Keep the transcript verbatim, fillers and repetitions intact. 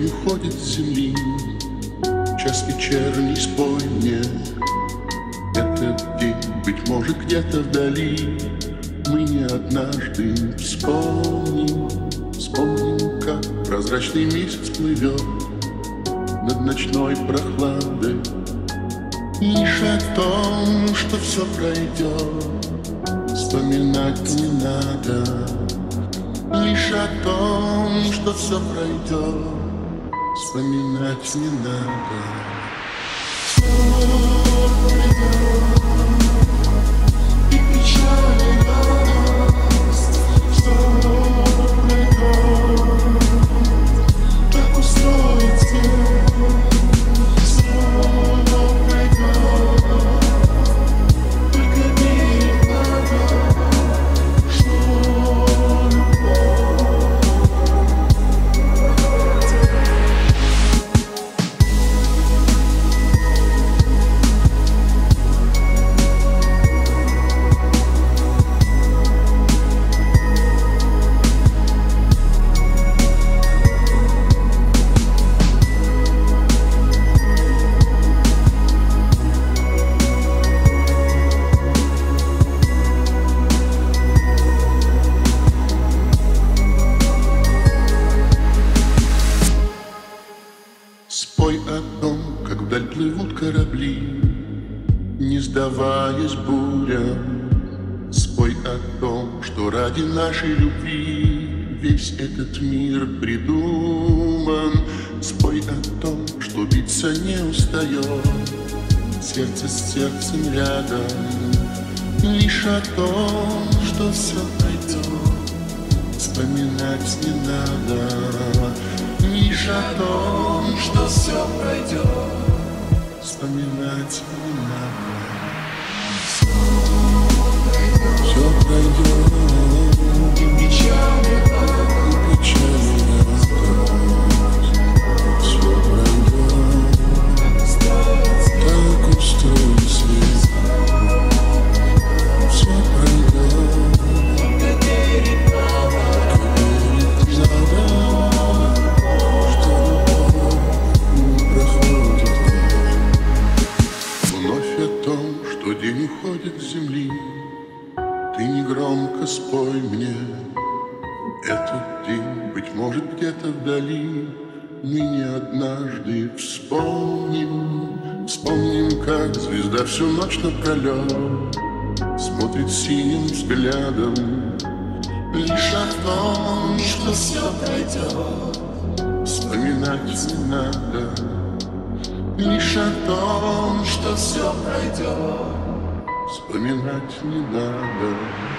День уходит с земли, час вечерний, спой мне. Этот день, быть может, где-то вдали мы не однажды вспомним. Вспомним, как прозрачный месяц плывет над ночной прохладой. Лишь о том, что все пройдет, вспоминать не надо. Лишь о том, что все пройдет, вспоминать не надо. Все пройдет, и печаль, и радость. Все пройдет, так устроит свет. Все пройдет, только верить надо, что спой о том, как вдаль плывут корабли, не сдаваясь бурям. Спой о том, что ради нашей любви весь этот мир придуман. Спой о том, что биться не устает сердце с сердцем рядом. Лишь о том, что все пройдет, вспоминать не надо. Лишь о том, что все пройдет, вспоминать не надо. Все пройдет, и печали, и печали осталось. Все пройдет, так устроен свет. Все пройдет, только верить надо, только верить надо. Что день уходит с земли, ты негромко спой мне. Этот день, быть может, где-то вдали мы не однажды вспомним. Вспомним, как звезда всю ночь напролет смотрит синим взглядом. Лишь о том, что все пройдет, вспоминать не надо. Лишь о том, что все пройдет, вспоминать не надо.